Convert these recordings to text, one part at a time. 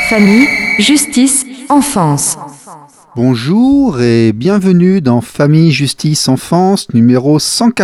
Famille, justice, enfance. Bonjour et bienvenue dans Famille, Justice, Enfance numéro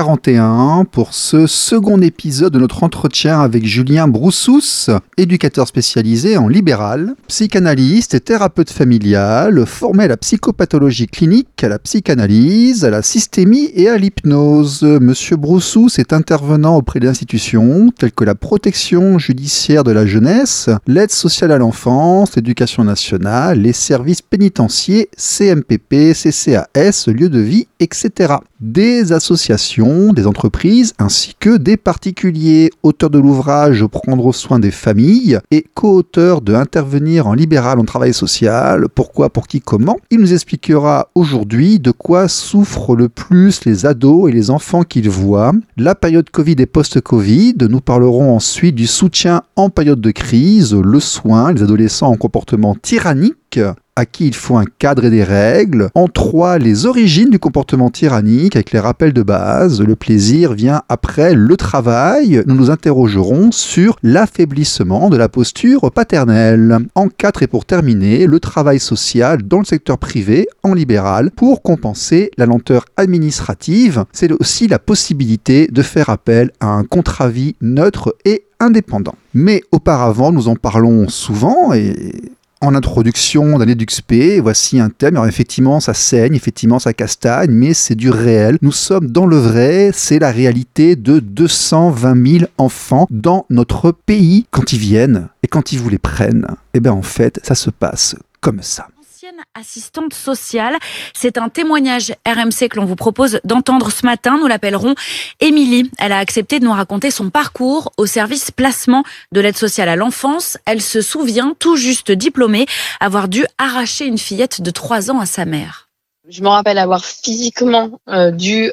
141 pour ce second épisode de notre entretien avec Julien Broussous, éducateur spécialisé en libéral, psychanalyste et thérapeute familial, formé à la psychopathologie clinique, à la psychanalyse, à la systémie et à l'hypnose. Monsieur Broussous est intervenant auprès d'institutions telles que la protection judiciaire de la jeunesse, l'aide sociale à l'enfance, l'éducation nationale, les services pénitentiaires, CMPP, CCAS, lieu de vie, etc. Des associations, des entreprises, ainsi que des particuliers. Auteur de l'ouvrage Prendre soin des familles et co-auteur de Intervenir en libéral en travail social, pourquoi, pour qui, comment. Il nous expliquera aujourd'hui de quoi souffrent le plus les ados et les enfants qu'il voit. La période Covid et post-Covid. Nous parlerons ensuite du soutien en période de crise, le soin, les adolescents en comportement tyrannique, à qui il faut un cadre et des règles. En 3, les origines du comportement tyrannique avec les rappels de base. Le plaisir vient après le travail. Nous nous interrogerons sur l'affaiblissement de la posture paternelle. En 4, et pour terminer, le travail social dans le secteur privé, en libéral, pour compenser la lenteur administrative. C'est aussi la possibilité de faire appel à un contre-avis neutre et indépendant. Mais auparavant, nous en parlons souvent et en introduction d'un EduxP, voici un thème. Alors effectivement, ça saigne, effectivement, ça castagne, mais c'est du réel. Nous sommes dans le vrai, c'est la réalité de 220 000 enfants dans notre pays. Quand ils viennent et quand ils vous les prennent, eh bien en fait, ça se passe comme ça. Assistante sociale. C'est un témoignage RMC que l'on vous propose d'entendre ce matin. Nous l'appellerons Émilie. Elle a accepté de nous raconter son parcours au service placement de l'aide sociale à l'enfance. Elle se souvient, tout juste diplômée, avoir dû arracher une fillette de 3 ans à sa mère. Je me rappelle avoir physiquement dû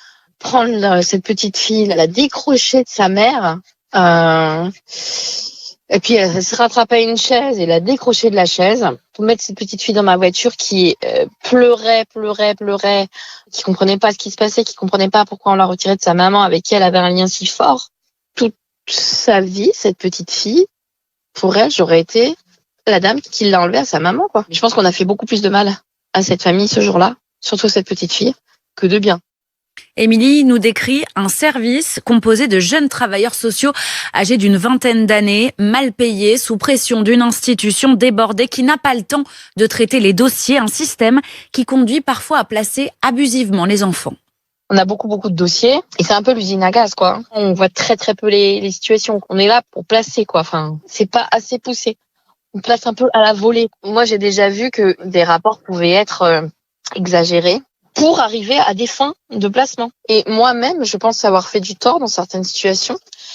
prendre cette petite fille, la décrocher de sa mère. Et puis elle se rattrapait à une chaise et la décrocher de la chaise pour mettre cette petite fille dans ma voiture qui pleurait, qui comprenait pas ce qui se passait, qui comprenait pas pourquoi on l'a retirée de sa maman avec qui elle avait un lien si fort. Toute sa vie, cette petite fille, pour elle, j'aurais été la dame qui l'a enlevée à sa maman, quoi. Je pense qu'on a fait beaucoup plus de mal à cette famille ce jour-là, surtout cette petite fille, que de bien. Émilie nous décrit un service composé de jeunes travailleurs sociaux âgés d'une vingtaine d'années, mal payés, sous pression d'une institution débordée qui n'a pas le temps de traiter les dossiers, un système qui conduit parfois à placer abusivement les enfants. On a beaucoup de dossiers et c'est un peu l'usine à gaz, quoi. On voit très peu les situations. On est là pour placer, quoi. Enfin, c'est pas assez poussé. On place un peu à la volée. Moi, j'ai déjà vu que des rapports pouvaient être exagérés pour arriver à des fins de placement. Et moi-même, je pense avoir fait du tort dans certaines situations.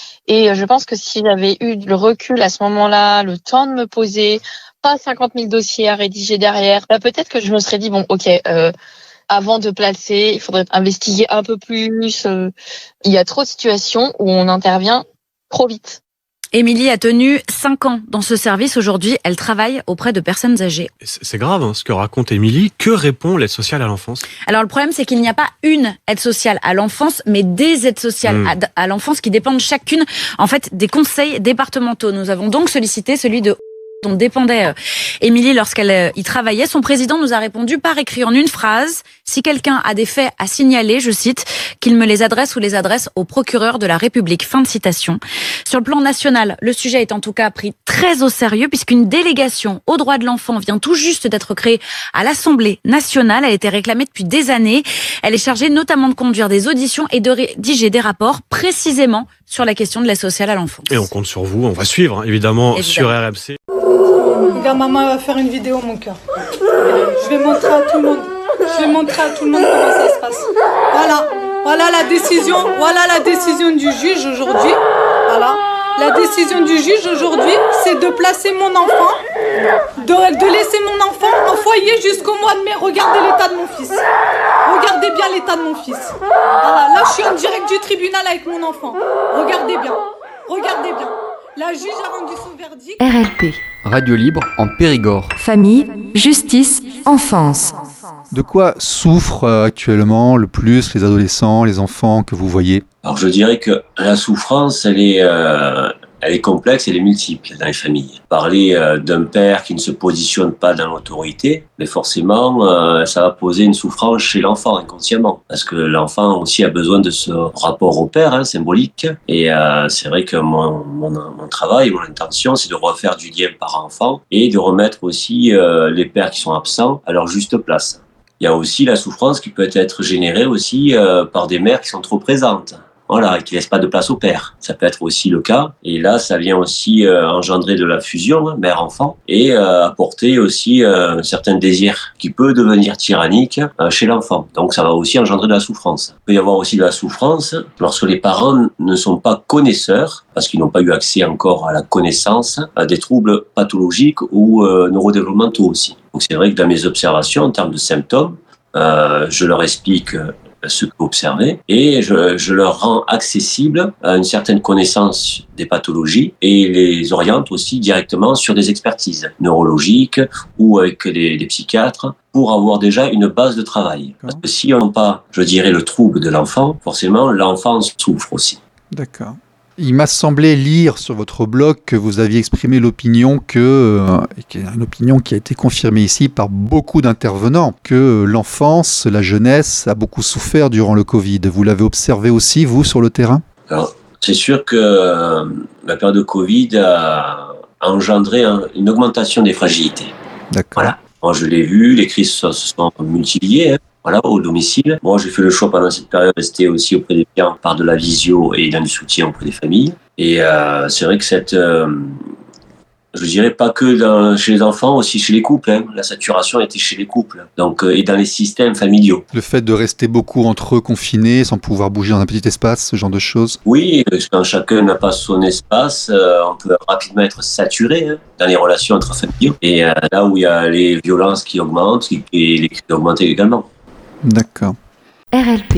Et je pense que si j'avais eu le recul à ce moment-là, le temps de me poser, pas 50 000 dossiers à rédiger derrière, là, peut-être que je me serais dit, bon, ok, avant de placer, il faudrait investiguer un peu plus. Il y a trop de situations où on intervient trop vite. Émilie a tenu 5 ans dans ce service. Aujourd'hui, elle travaille auprès de personnes âgées. C'est grave ce que raconte Émilie. Que répond l'aide sociale à l'enfance ? Alors le problème, c'est qu'il n'y a pas une aide sociale à l'enfance, mais des aides sociales à l'enfance qui dépendent chacune en fait des conseils départementaux. Nous avons donc sollicité celui de dont dépendait Émilie lorsqu'elle y travaillait. Son président nous a répondu par écrit en une phrase: si quelqu'un a des faits à signaler, je cite, qu'il me les adresse ou les adresse au procureur de la République. Fin de citation. Sur le plan national, le sujet est en tout cas pris très au sérieux puisqu'une délégation aux droits de l'enfant vient tout juste d'être créée à l'Assemblée nationale. Elle a été réclamée depuis des années. Elle est chargée notamment de conduire des auditions et de rédiger des rapports précisément sur la question de l'aide sociale à l'enfance. Et on compte sur vous, on va suivre évidemment. Sur RMC. Regarde, maman va faire une vidéo, mon cœur. Je vais montrer à tout le monde. Comment ça se passe. Voilà la décision du juge aujourd'hui. Voilà. La décision du juge aujourd'hui, c'est de placer mon enfant, de laisser mon enfant en foyer jusqu'au mois de mai. Regardez l'état de mon fils. Regardez bien l'état de mon fils. Voilà. Là, je suis en direct du tribunal avec mon enfant. Regardez bien. La juge a rendu son verdict. RLP. Radio libre en Périgord. Famille, justice, enfance. De quoi souffrent actuellement le plus les adolescents, les enfants que vous voyez ? Alors je dirais que la souffrance, elle elle est complexe, elle est multiple dans les familles. Parler d'un père qui ne se positionne pas dans l'autorité, mais forcément, ça va poser une souffrance chez l'enfant inconsciemment, parce que l'enfant aussi a besoin de ce rapport au père, symbolique. Et c'est vrai que mon travail, mon intention, c'est de refaire du lien parent-enfant et de remettre aussi les pères qui sont absents à leur juste place. Il y a aussi la souffrance qui peut être générée aussi par des mères qui sont trop présentes. Voilà, et qui laissent pas de place au père. Ça peut être aussi le cas. Et là, ça vient aussi engendrer de la fusion, mère-enfant, et apporter aussi un certain désir qui peut devenir tyrannique chez l'enfant. Donc, ça va aussi engendrer de la souffrance. Il peut y avoir aussi de la souffrance lorsque les parents ne sont pas connaisseurs, parce qu'ils n'ont pas eu accès encore à la connaissance, à des troubles pathologiques ou neurodéveloppementaux aussi. Donc, c'est vrai que dans mes observations, en termes de symptômes, je leur explique ce que vous observez et je leur rends accessible à une certaine connaissance des pathologies et les oriente aussi directement sur des expertises neurologiques ou avec des psychiatres pour avoir déjà une base de travail. Parce que si on n'a pas, je dirais, le trouble de l'enfant, forcément l'enfant souffre aussi. D'accord. Il m'a semblé lire sur votre blog que vous aviez exprimé l'opinion une opinion qui a été confirmée ici par beaucoup d'intervenants, que l'enfance, la jeunesse a beaucoup souffert durant le Covid. Vous l'avez observé aussi, vous, sur le terrain ? Alors, c'est sûr que la période de Covid a engendré une augmentation des fragilités. D'accord. Voilà. Moi, je l'ai vu, les crises se sont multipliées. Voilà, au domicile. Moi, j'ai fait le choix pendant cette période de rester aussi auprès des parents par de la visio et d'un soutien auprès des familles. Et c'est vrai que je dirais pas que chez les enfants, aussi chez les couples. La saturation était chez les couples. Donc, et dans les systèmes familiaux. Le fait de rester beaucoup entre eux confinés, sans pouvoir bouger dans un petit espace, ce genre de choses. Oui, quand chacun n'a pas son espace, on peut rapidement être saturé dans les relations entre familles. Et là où il y a les violences qui augmentent et les crises augmentent également. D'accord. RLP.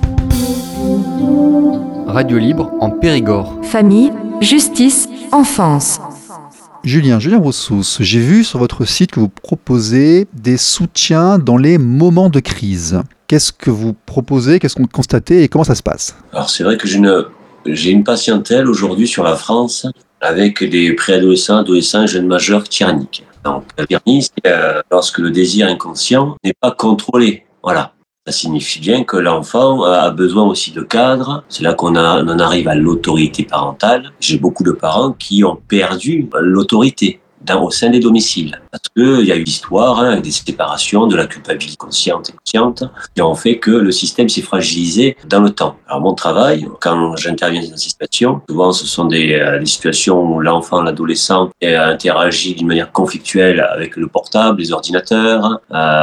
Radio libre en Périgord. Famille, justice, enfance. Julien Broussous, j'ai vu sur votre site que vous proposez des soutiens dans les moments de crise. Qu'est-ce que vous proposez, qu'est-ce que vous constatez et comment ça se passe ? Alors c'est vrai que j'ai une patientèle aujourd'hui sur la France avec des préadolescents, adolescents, jeunes majeurs tyranniques. Donc la tyrannie, c'est lorsque le désir inconscient n'est pas contrôlé. Voilà. Ça signifie bien que l'enfant a besoin aussi de cadres. C'est là qu'on en arrive à l'autorité parentale. J'ai beaucoup de parents qui ont perdu l'autorité au sein des domiciles. Parce qu'il y a eu l'histoire avec des séparations, de la culpabilité consciente et inconsciente, qui ont fait que le système s'est fragilisé dans le temps. Alors mon travail, quand j'interviens dans ces situations, souvent ce sont des situations où l'enfant, l'adolescent interagit d'une manière conflictuelle avec le portable, les ordinateurs,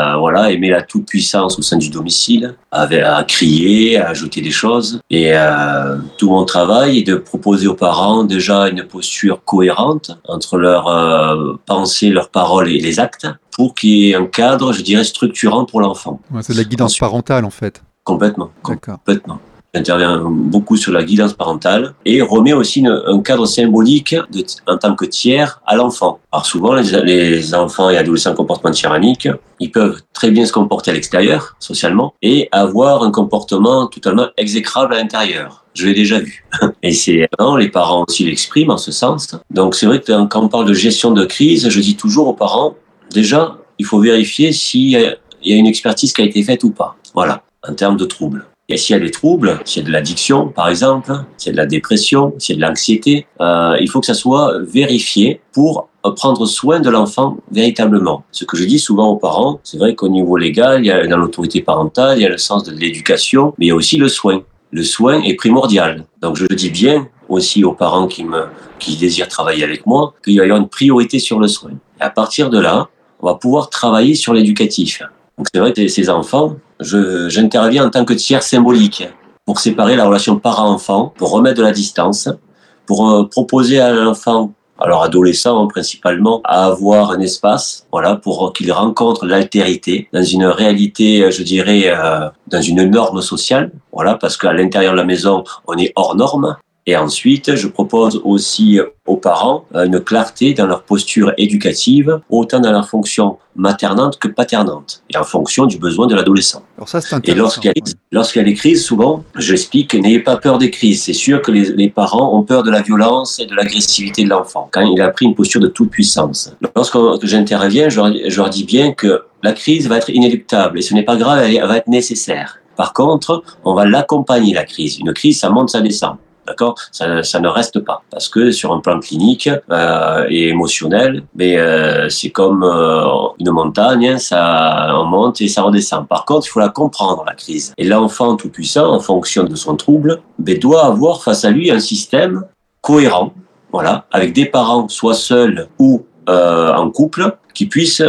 et met la toute-puissance au sein du domicile, à crier, à ajouter des choses. Et tout mon travail est de proposer aux parents déjà une posture cohérente entre leurs pensées, leurs paroles et les actes, pour qu'il y ait un cadre, je dirais, structurant pour l'enfant. Ouais, c'est de la guidance parentale, en fait. Complètement. D'accord. Complètement. J'interviens beaucoup sur la guidance parentale et remets aussi un cadre symbolique en tant que tiers à l'enfant. Alors souvent, les enfants et adolescents comportement tyrannique, ils peuvent très bien se comporter à l'extérieur, socialement, et avoir un comportement totalement exécrable à l'intérieur. Je l'ai déjà vu. Et les parents aussi l'expriment en ce sens. Donc c'est vrai que quand on parle de gestion de crise, je dis toujours aux parents, déjà, il faut vérifier s'il y a une expertise qui a été faite ou pas. Voilà, en termes de troubles. Et s'il y a des troubles, s'il y a de l'addiction, par exemple, s'il y a de la dépression, s'il y a de l'anxiété, il faut que ça soit vérifié pour prendre soin de l'enfant véritablement. Ce que je dis souvent aux parents, c'est vrai qu'au niveau légal, il y a dans l'autorité parentale, il y a le sens de l'éducation, mais il y a aussi le soin. Le soin est primordial. Donc je le dis bien aussi aux parents qui désirent travailler avec moi, qu'il va y avoir une priorité sur le soin. Et à partir de là, on va pouvoir travailler sur l'éducatif. Donc c'est vrai que ces enfants, j'interviens en tant que tiers symbolique pour séparer la relation parent-enfant, pour remettre de la distance, pour proposer à l'enfant, alors adolescent principalement, à avoir un espace, pour qu'il rencontre l'altérité dans une réalité, je dirais, dans une norme sociale, parce qu'à l'intérieur de la maison, on est hors norme. Et ensuite, je propose aussi aux parents une clarté dans leur posture éducative, autant dans leur fonction maternante que paternante, et en fonction du besoin de l'adolescent. Alors ça, c'est Et intéressant. lorsqu'il y a des crises, souvent, j'explique, n'ayez pas peur des crises. C'est sûr que les parents ont peur de la violence et de l'agressivité de l'enfant, quand il a pris une posture de toute puissance. Lorsque j'interviens, je leur dis bien que la crise va être inéluctable, et ce n'est pas grave, elle va être nécessaire. Par contre, on va l'accompagner, la crise. Une crise, ça monte, ça descend. D'accord, ça ne reste pas, parce que sur un plan clinique et émotionnel, c'est comme une montagne, ça on monte et ça redescend. Par contre, il faut la comprendre, la crise. Et l'enfant tout puissant, en fonction de son trouble, doit avoir face à lui un système cohérent, voilà, avec des parents soit seuls ou en couple, qui puissent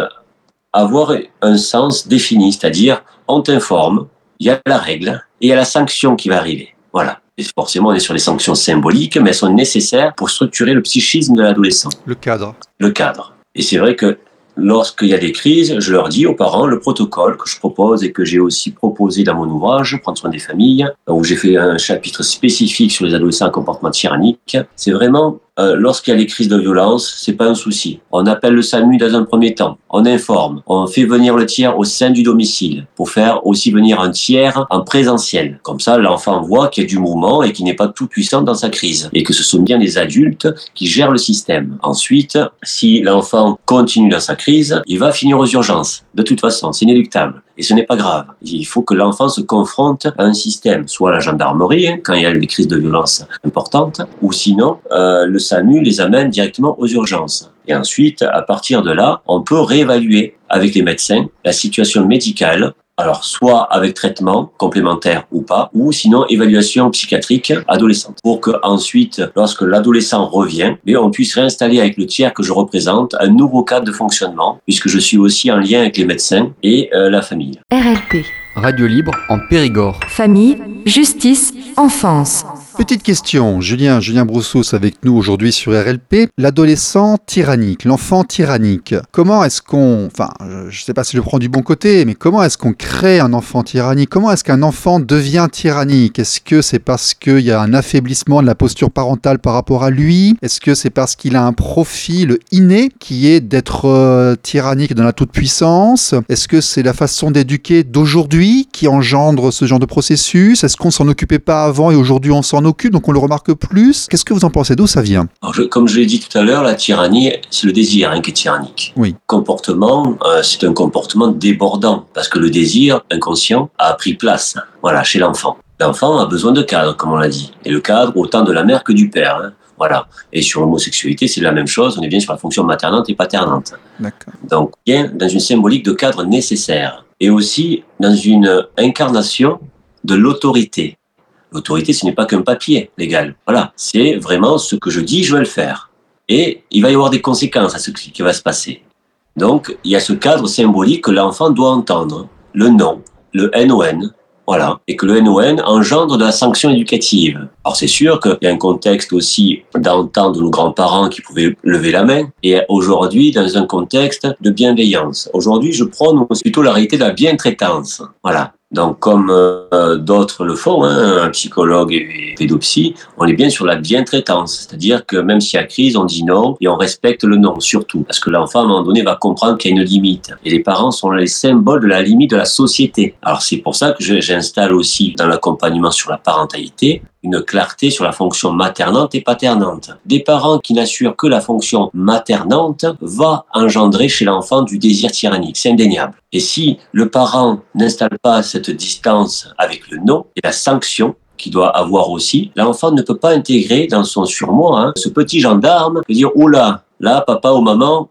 avoir un sens défini, c'est-à-dire on t'informe, il y a la règle et il y a la sanction qui va arriver. Voilà. Et forcément, on est sur les sanctions symboliques, mais elles sont nécessaires pour structurer le psychisme de l'adolescent. Le cadre. Le cadre. Et c'est vrai que lorsqu'il y a des crises, je leur dis aux parents le protocole que je propose et que j'ai aussi proposé dans mon ouvrage, Prendre soin des familles, où j'ai fait un chapitre spécifique sur les adolescents à comportement tyrannique. C'est vraiment, lorsqu'il y a les crises de violence, c'est pas un souci. On appelle le SAMU dans un premier temps. On informe. On fait venir le tiers au sein du domicile pour faire aussi venir un tiers en présentiel. Comme ça, l'enfant voit qu'il y a du mouvement et qu'il n'est pas tout puissant dans sa crise. Et que ce sont bien des adultes qui gèrent le système. Ensuite, si l'enfant continue dans sa crise, il va finir aux urgences. De toute façon, c'est inéluctable. Et ce n'est pas grave. Il faut que l'enfant se confronte à un système, soit la gendarmerie, quand il y a des crises de violence importantes, ou sinon, le SAMU les amène directement aux urgences. Et ensuite, à partir de là, on peut réévaluer avec les médecins la situation médicale, alors soit avec traitement complémentaire ou pas, ou sinon évaluation psychiatrique adolescente, pour que ensuite, lorsque l'adolescent revient, on puisse réinstaller avec le tiers que je représente un nouveau cadre de fonctionnement, puisque je suis aussi en lien avec les médecins et la famille. RLP. Radio libre en Périgord. Famille, justice, enfance. Petite question, Julien Broussous avec nous aujourd'hui sur RLP. L'adolescent tyrannique, l'enfant tyrannique. Comment est-ce qu'on, je ne sais pas si je prends du bon côté, mais comment est-ce qu'on crée un enfant tyrannique? Comment est-ce qu'un enfant devient tyrannique? Est-ce que c'est parce qu'il y a un affaiblissement de la posture parentale par rapport à lui? Est-ce que c'est parce qu'il a un profil inné qui est d'être tyrannique dans la toute-puissance? Est-ce que c'est la façon d'éduquer d'aujourd'hui qui engendre ce genre de processus? Est-ce qu'on s'en occupait pas avant et aujourd'hui on s'en occupe, donc on le remarque plus? Qu'est-ce que vous en pensez? D'où ça vient? Alors, comme je l'ai dit tout à l'heure, la tyrannie, c'est le désir qui est tyrannique. Oui. Comportement, c'est un comportement débordant, parce que le désir inconscient a pris place, voilà, chez l'enfant. L'enfant a besoin de cadre, comme on l'a dit. Et le cadre, autant de la mère que du père. Voilà. Et sur l'homosexualité, c'est la même chose. On est bien sur la fonction maternante et paternante. D'accord. Donc, bien dans une symbolique de cadre nécessaire. Et aussi dans une incarnation de l'autorité. L'autorité, ce n'est pas qu'un papier légal. Voilà. C'est vraiment ce que je dis, je vais le faire. Et il va y avoir des conséquences à ce qui va se passer. Donc, il y a ce cadre symbolique que l'enfant doit entendre. Le non, le NON, voilà. Et que le NON engendre de la sanction éducative. Alors, c'est sûr qu'il y a un contexte aussi d'entente de nos grands-parents qui pouvaient lever la main. Et aujourd'hui, dans un contexte de bienveillance. Aujourd'hui, je prône plutôt la réalité de la bientraitance. Voilà. Donc, comme d'autres le font, un psychologue et pédopsie, on est bien sur la bientraitance. C'est-à-dire que même s'il y a crise, on dit non et on respecte le non, surtout. Parce que l'enfant, à un moment donné, va comprendre qu'il y a une limite. Et les parents sont les symboles de la limite de la société. Alors, c'est pour ça que j'installe aussi dans l'accompagnement sur la parentalité une clarté sur la fonction maternante et paternante. Des parents qui n'assurent que la fonction maternante va engendrer chez l'enfant du désir tyrannique, c'est indéniable. Et si le parent n'installe pas cette distance avec le non et la sanction qu'il doit avoir aussi, l'enfant ne peut pas intégrer dans son surmoi ce petit gendarme et dire « Oula, là, papa ou maman,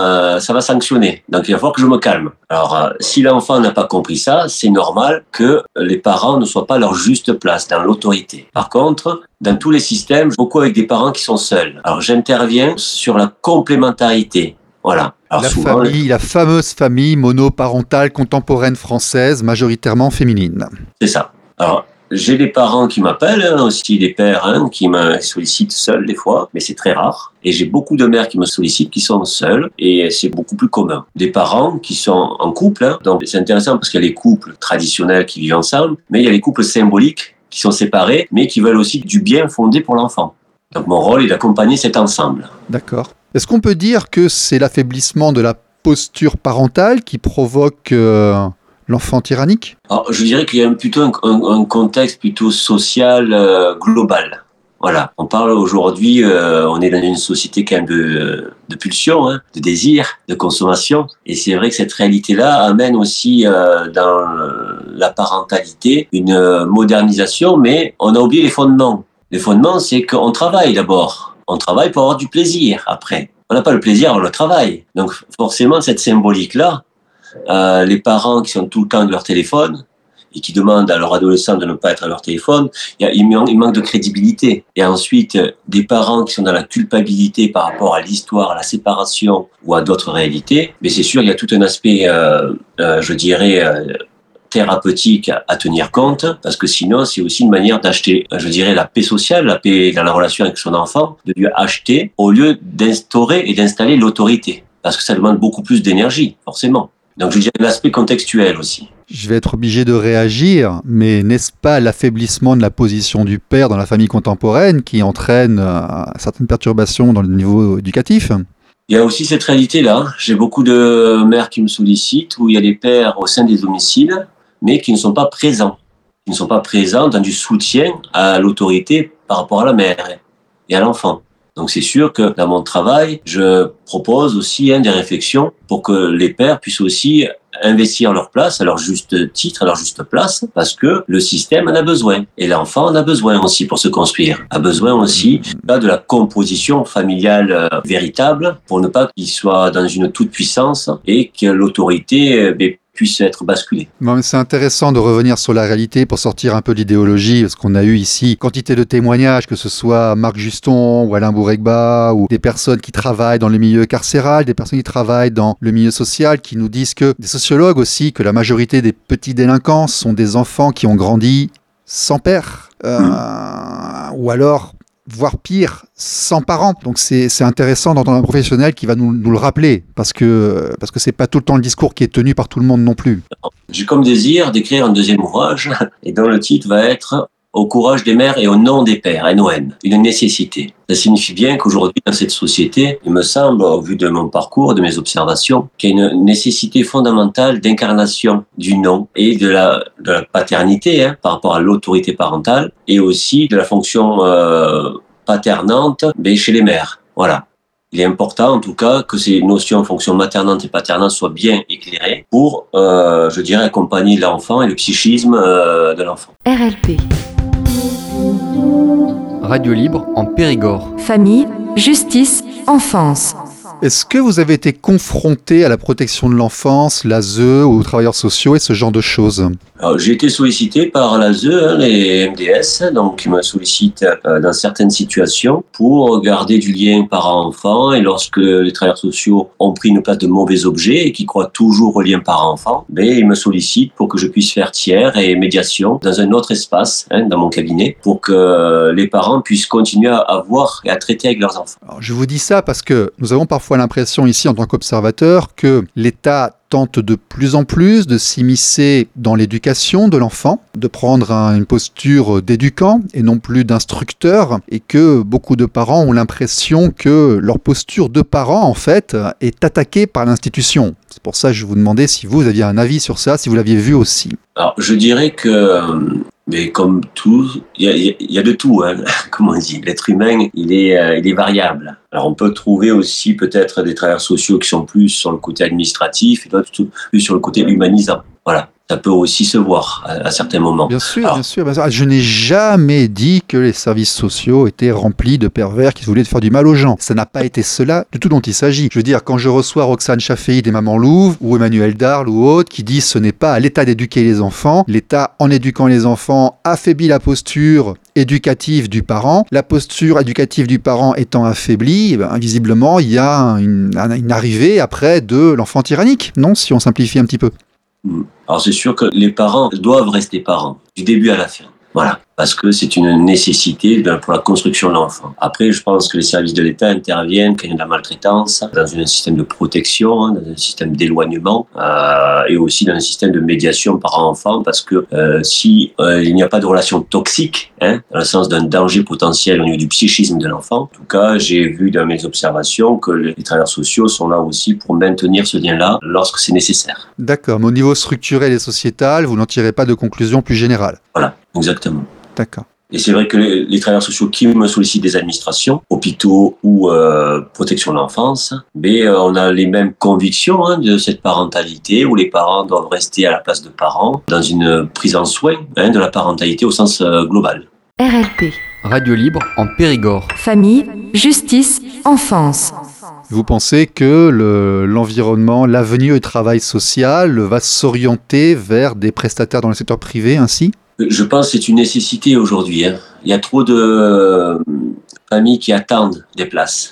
ça va sanctionner. Donc, il va falloir que je me calme. » Alors, si l'enfant n'a pas compris ça, c'est normal que les parents ne soient pas à leur juste place dans l'autorité. Par contre, dans tous les systèmes, beaucoup avec des parents qui sont seuls. Alors, j'interviens sur la complémentarité. Voilà. Alors, la fameuse famille monoparentale contemporaine française, majoritairement féminine. C'est ça. Alors, j'ai des parents qui m'appellent, aussi des pères qui me sollicitent seuls des fois, mais c'est très rare. Et j'ai beaucoup de mères qui me sollicitent qui sont seules, et c'est beaucoup plus commun. Des parents qui sont en couple, donc c'est intéressant parce qu'il y a les couples traditionnels qui vivent ensemble, mais il y a les couples symboliques qui sont séparés, mais qui veulent aussi du bien fondé pour l'enfant. Donc mon rôle est d'accompagner cet ensemble. D'accord. Est-ce qu'on peut dire que c'est l'affaiblissement de la posture parentale qui provoque l'enfant tyrannique ? Alors, je dirais qu'il y a plutôt un contexte plutôt social global. Voilà, on parle aujourd'hui, on est dans une société quand même de pulsion, de désir, de consommation. Et c'est vrai que cette réalité-là amène aussi dans la parentalité une modernisation, mais on a oublié les fondements. Les fondements, c'est qu'on travaille d'abord. On travaille pour avoir du plaisir après. On n'a pas le plaisir, on le travaille. Donc forcément, cette symbolique-là, les parents qui sont tout le temps de leur téléphone, et qui demandent à leurs adolescents de ne pas être à leur téléphone, il manque de crédibilité. Et ensuite, des parents qui sont dans la culpabilité par rapport à l'histoire, à la séparation ou à d'autres réalités, mais c'est sûr, il y a tout un aspect, je dirais, thérapeutique à tenir compte, parce que sinon, c'est aussi une manière d'acheter, je dirais, la paix sociale, la paix dans la relation avec son enfant, de lui acheter au lieu d'instaurer et d'installer l'autorité. Parce que ça demande beaucoup plus d'énergie, forcément. Donc, je dirais l'aspect contextuel aussi. Je vais être obligé de réagir, mais n'est-ce pas l'affaiblissement de la position du père dans la famille contemporaine qui entraîne certaines perturbations dans le niveau éducatif ? Il y a aussi cette réalité-là. J'ai beaucoup de mères qui me sollicitent où il y a des pères au sein des domiciles, mais qui ne sont pas présents. Qui ne sont pas présents dans du soutien à l'autorité par rapport à la mère et à l'enfant. Donc c'est sûr que dans mon travail, je propose aussi des réflexions pour que les pères puissent aussi investir leur place à leur juste titre, à leur juste place, parce que le système en a besoin. Et l'enfant en a besoin aussi pour se construire. A besoin aussi de la composition familiale véritable pour ne pas qu'il soit dans une toute-puissance et que l'autorité puisse être basculée. Non, mais c'est intéressant de revenir sur la réalité pour sortir un peu de l'idéologie, parce qu'on a eu ici quantité de témoignages, que ce soit Marc Juston ou Alain Bourregba, ou des personnes qui travaillent dans le milieu carcéral, des personnes qui travaillent dans le milieu social, qui nous disent que, des sociologues aussi, que la majorité des petits délinquants sont des enfants qui ont grandi sans père, ou alors, voire pire, sans parents. Donc c'est intéressant d'entendre un professionnel qui va nous le rappeler, parce que c'est pas tout le temps le discours qui est tenu par tout le monde non plus. J'ai comme désir d'écrire un deuxième ouvrage, et dont le titre va être « Au courage des mères et au nom des pères », NON, une nécessité. Ça signifie bien qu'aujourd'hui, dans cette société, il me semble, au vu de mon parcours, de mes observations, qu'il y a une nécessité fondamentale d'incarnation du nom et de la paternité par rapport à l'autorité parentale, et aussi de la fonction paternante chez les mères. Voilà. Il est important, en tout cas, que ces notions, fonction maternante et paternante soient bien éclairées pour, je dirais, accompagner l'enfant et le psychisme de l'enfant. RLP. Radio libre en Périgord. Famille, justice, enfance. Est-ce que vous avez été confronté à la protection de l'enfance, l'ASE ou aux travailleurs sociaux et ce genre de choses ? Alors, j'ai été sollicité par l'ASE, les MDS, donc qui me sollicitent dans certaines situations pour garder du lien parent-enfant, et lorsque les travailleurs sociaux ont pris une place de mauvais objets et qui croient toujours au lien parent-enfant, ils me sollicitent pour que je puisse faire tiers et médiation dans un autre espace, dans mon cabinet, pour que les parents puissent continuer à voir et à traiter avec leurs enfants. Alors, je vous dis ça parce que nous avons parfois l'impression ici en tant qu'observateurs que l'État tente de plus en plus de s'immiscer dans l'éducation de l'enfant, de prendre une posture d'éducant et non plus d'instructeur, et que beaucoup de parents ont l'impression que leur posture de parent, en fait, est attaquée par l'institution. C'est pour ça que je vous demandais si vous aviez un avis sur ça, si vous l'aviez vu aussi. Alors, je dirais que, mais comme tout, il y a de tout, comme on dit. L'être humain, il est variable. Alors, on peut trouver aussi peut-être des travailleurs sociaux qui sont plus sur le côté administratif et d'autres plus sur le côté humanisant. Voilà. Ça peut aussi se voir à certains moments. Bien sûr. Je n'ai jamais dit que les services sociaux étaient remplis de pervers qui voulaient faire du mal aux gens. Ça n'a pas été cela du tout dont il s'agit. Je veux dire, quand je reçois Roxane Chaffei des Mamans Louves ou Emmanuel Darle ou autres qui disent ce n'est pas à l'État d'éduquer les enfants, l'État, en éduquant les enfants, affaiblit la posture éducative du parent. La posture éducative du parent étant affaiblie, visiblement, il y a une arrivée après de l'enfant tyrannique. Non, si on simplifie un petit peu. Alors c'est sûr que les parents doivent rester parents, du début à la fin. Voilà. parce que c'est une nécessité pour la construction de l'enfant. Après, je pense que les services de l'État interviennent quand il y a de la maltraitance, dans un système de protection, dans un système d'éloignement, et aussi dans un système de médiation parent-enfant, parce que si il n'y a pas de relation toxique, dans le sens d'un danger potentiel au niveau du psychisme de l'enfant, en tout cas, j'ai vu dans mes observations que les travailleurs sociaux sont là aussi pour maintenir ce lien-là lorsque c'est nécessaire. D'accord, mais au niveau structurel et sociétal, vous n'en tirez pas de conclusion plus générale. Voilà, exactement. D'accord. Et c'est vrai que les travailleurs sociaux qui me sollicitent des administrations, hôpitaux ou protection de l'enfance, on a les mêmes convictions de cette parentalité où les parents doivent rester à la place de parents dans une prise en soin de la parentalité au sens global. RLP. Radio libre en Périgord. Famille, justice, enfance. Vous pensez que l'environnement, l'avenir du travail social va s'orienter vers des prestataires dans le secteur privé ainsi ? Je pense que c'est une nécessité aujourd'hui. Il y a trop de familles qui attendent des places.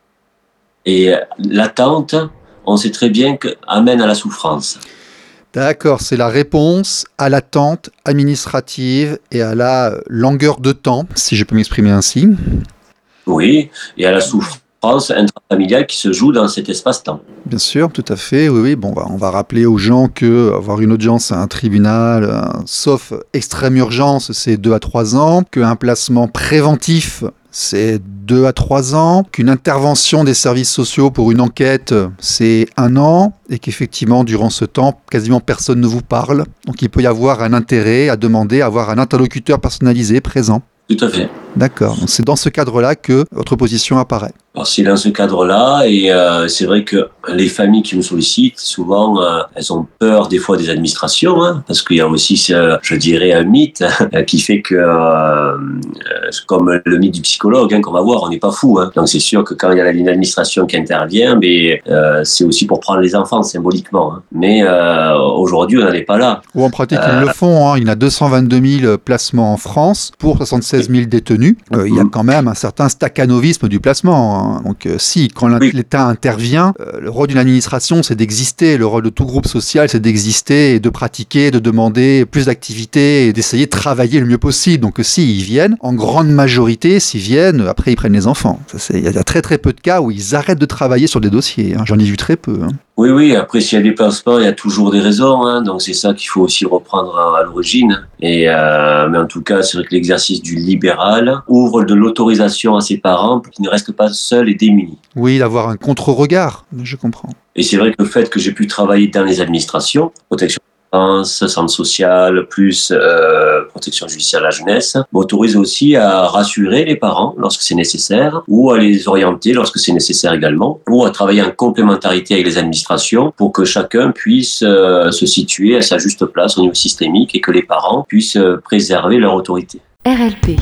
Et l'attente, on sait très bien qu'amène à la souffrance. D'accord, c'est la réponse à l'attente administrative et à la longueur de temps, si je peux m'exprimer ainsi. Oui, et à la souffrance intrafamiliale qui se joue dans cet espace-temps. Bien sûr, tout à fait, oui. Bon, on va rappeler aux gens que avoir une audience à un tribunal, sauf extrême urgence, c'est 2 à 3 ans, qu'un placement préventif, c'est 2 à 3 ans, qu'une intervention des services sociaux pour une enquête, c'est 1 an, et qu'effectivement, durant ce temps, quasiment personne ne vous parle. Donc il peut y avoir un intérêt à demander à avoir un interlocuteur personnalisé présent. Tout à fait. D'accord, donc c'est dans ce cadre-là que votre position apparaît. Alors c'est dans ce cadre-là, et c'est vrai que les familles qui me sollicitent, souvent, elles ont peur des fois des administrations, parce qu'il y a aussi, je dirais, un mythe qui fait que, comme le mythe du psychologue qu'on va voir, on n'est pas fou. Donc c'est sûr que quand il y a une administration qui intervient, c'est aussi pour prendre les enfants symboliquement. Mais aujourd'hui, on n'en est pas là. Ou en pratique, ils le font. Il y en a 222 000 placements en France pour 76 000 détenus. Il y a quand même un certain staccanovisme du placement. Donc quand l'État intervient, le rôle d'une administration, c'est d'exister. Le rôle de tout groupe social, c'est d'exister et de pratiquer, de demander plus d'activités et d'essayer de travailler le mieux possible. Donc s'ils viennent, en grande majorité, s'ils viennent, après ils prennent les enfants. Il y a très très peu de cas où ils arrêtent de travailler sur des dossiers. J'en ai vu très peu. Oui, après s'il y a des placements, il y a toujours des raisons, donc c'est ça qu'il faut aussi reprendre à l'origine. Mais en tout cas, c'est vrai que l'exercice du libéral ouvre de l'autorisation à ses parents pour qu'ils ne restent pas seuls et démunis. Oui, d'avoir un contre-regard, je comprends. Et c'est vrai que le fait que j'ai pu travailler dans les administrations, protection centre social, plus protection judiciaire de la jeunesse, m'autorise aussi à rassurer les parents lorsque c'est nécessaire, ou à les orienter lorsque c'est nécessaire également, ou à travailler en complémentarité avec les administrations pour que chacun puisse se situer à sa juste place au niveau systémique et que les parents puissent préserver leur autorité. RLP.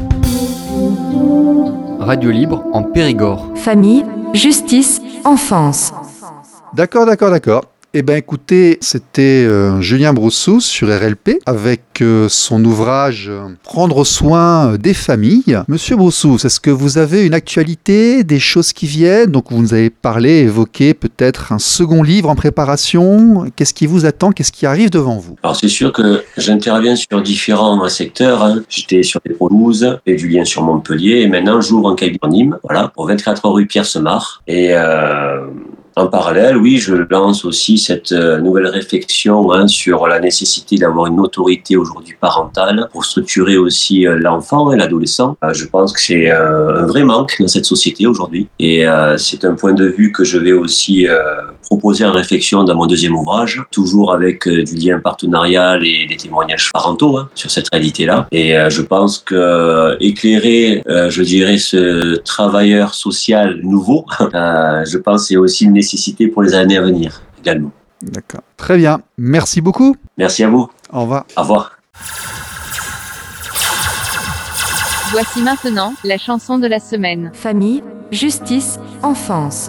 Radio libre en Périgord. Famille, justice, enfance. D'accord. Eh bien écoutez, c'était Julien Broussous sur RLP avec son ouvrage « Prendre soin des familles ». Monsieur Broussous, est-ce que vous avez une actualité, des choses qui viennent ? Donc vous nous avez parlé, évoqué peut-être un second livre en préparation. Qu'est-ce qui vous attend ? Qu'est-ce qui arrive devant vous ? Alors c'est sûr que j'interviens sur différents secteurs. J'étais sur les Toulouse et du lien sur Montpellier. Et maintenant j'ouvre un cabinet en Nîmes, pour 24 rue Pierre Semard. Et en parallèle, oui, je lance aussi cette nouvelle réflexion sur la nécessité d'avoir une autorité aujourd'hui parentale pour structurer aussi l'enfant et l'adolescent. Je pense que c'est un vrai manque dans cette société aujourd'hui. Et c'est un point de vue que je vais aussi proposer en réflexion dans mon deuxième ouvrage, toujours avec du lien partenarial et des témoignages parentaux sur cette réalité-là. Et je pense que éclairer, je dirais, ce travailleur social nouveau, je pense que c'est aussi une nécessité pour les années à venir également. D'accord. Très bien. Merci beaucoup. Merci à vous. Au revoir. Au revoir. Voici maintenant la chanson de la semaine. Famille, justice, enfance.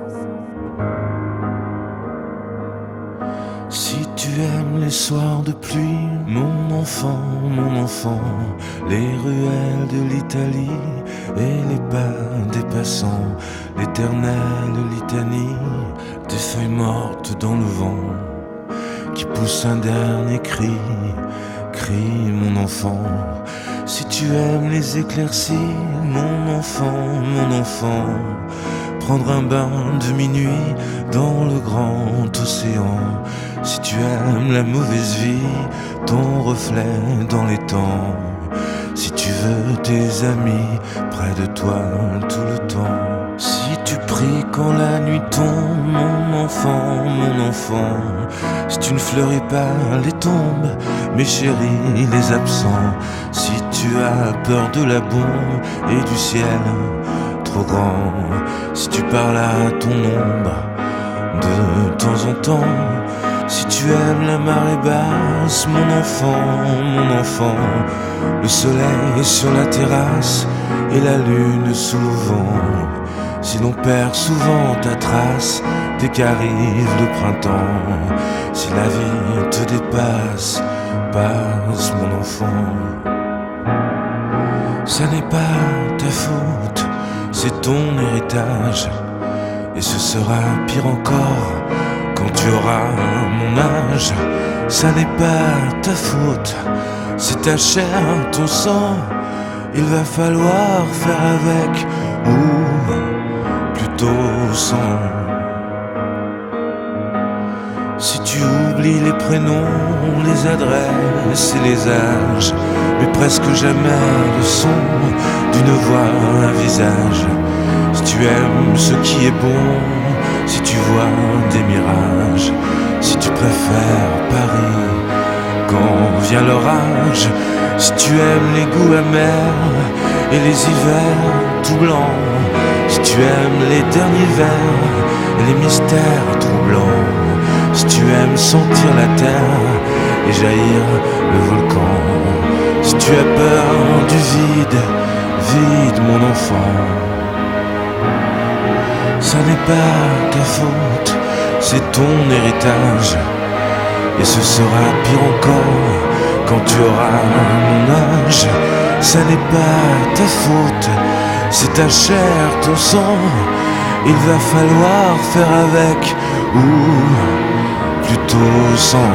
Si tu aimes les soirs de pluie, mon enfant, les ruelles de l'Italie et les bas des passants, l'éternelle litanie des feuilles mortes dans le vent qui pousse un dernier cri, mon enfant. tu aimes les éclaircies, mon enfant, prendre un bain de minuit dans le grand océan. Si tu aimes la mauvaise vie, ton reflet dans les temps. Si tu veux tes amis près de toi tout le temps. Si tu pries quand la nuit tombe, mon enfant, si tu ne fleuris pas les tombes, mes chéris, les absents. Si tu as peur de la bombe et du ciel trop grand, si tu parles à ton ombre de temps en temps. Si tu aimes la marée basse, mon enfant, le soleil sur la terrasse et la lune sous le vent. Si l'on perd souvent ta trace dès qu'arrive le printemps, si la vie te dépasse, passe mon enfant. Ça n'est pas ta faute, c'est ton héritage, et ce sera pire encore quand tu auras mon âge. Ça n'est pas ta faute, c'est ta chair, ton sang. Il va falloir faire avec, ou plutôt sans. Si tu oublies les prénoms, les adresses et les âges, mais presque jamais le son d'une voix, un visage. Si tu aimes ce qui est bon, si tu vois des mirages, si tu préfères Paris quand vient l'orage, si tu aimes les goûts amers et les hivers tout blancs, si tu aimes les derniers vers et les mystères troublants, si tu aimes sentir la terre et jaillir le volcan, si tu as peur du vide mon enfant. Ça n'est pas ta faute, c'est ton héritage, et ce sera pire encore quand tu auras mon âge. Ça n'est pas ta faute, c'est ta chair, ton sang. Il va falloir faire avec, ou plutôt sans.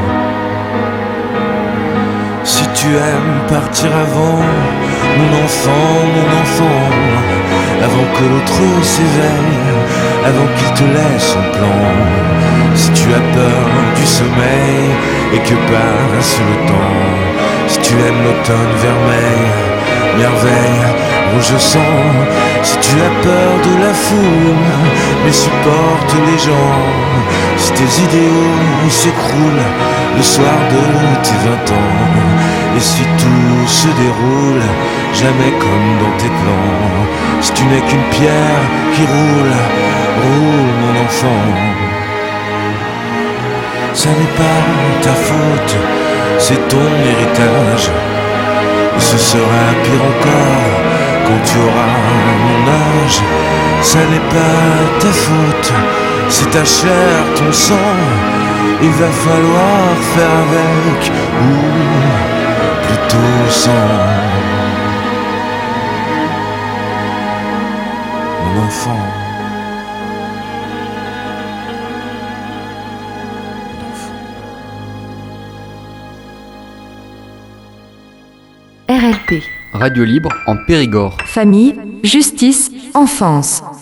Si tu aimes partir avant, mon enfant, avant que l'autre s'éveille, avant qu'il te laisse son plan. Si tu as peur du sommeil et que passe le temps, si tu aimes l'automne vermeil, merveille, rouge sang, si tu as peur de la foule, mais supporte les gens, si tes idéaux s'écroulent le soir de tes 20 ans, et si tout se déroule jamais comme dans tes plans, si tu n'es qu'une pierre qui roule mon enfant. Ça n'est pas ta faute, c'est ton héritage, et ce sera pire encore quand tu auras mon âge. Ça n'est pas ta faute, c'est ta chair, ton sang. Il va falloir faire avec, ou plutôt sans. Mon enfant. RLP. Radio libre en Périgord. Famille, justice, enfance.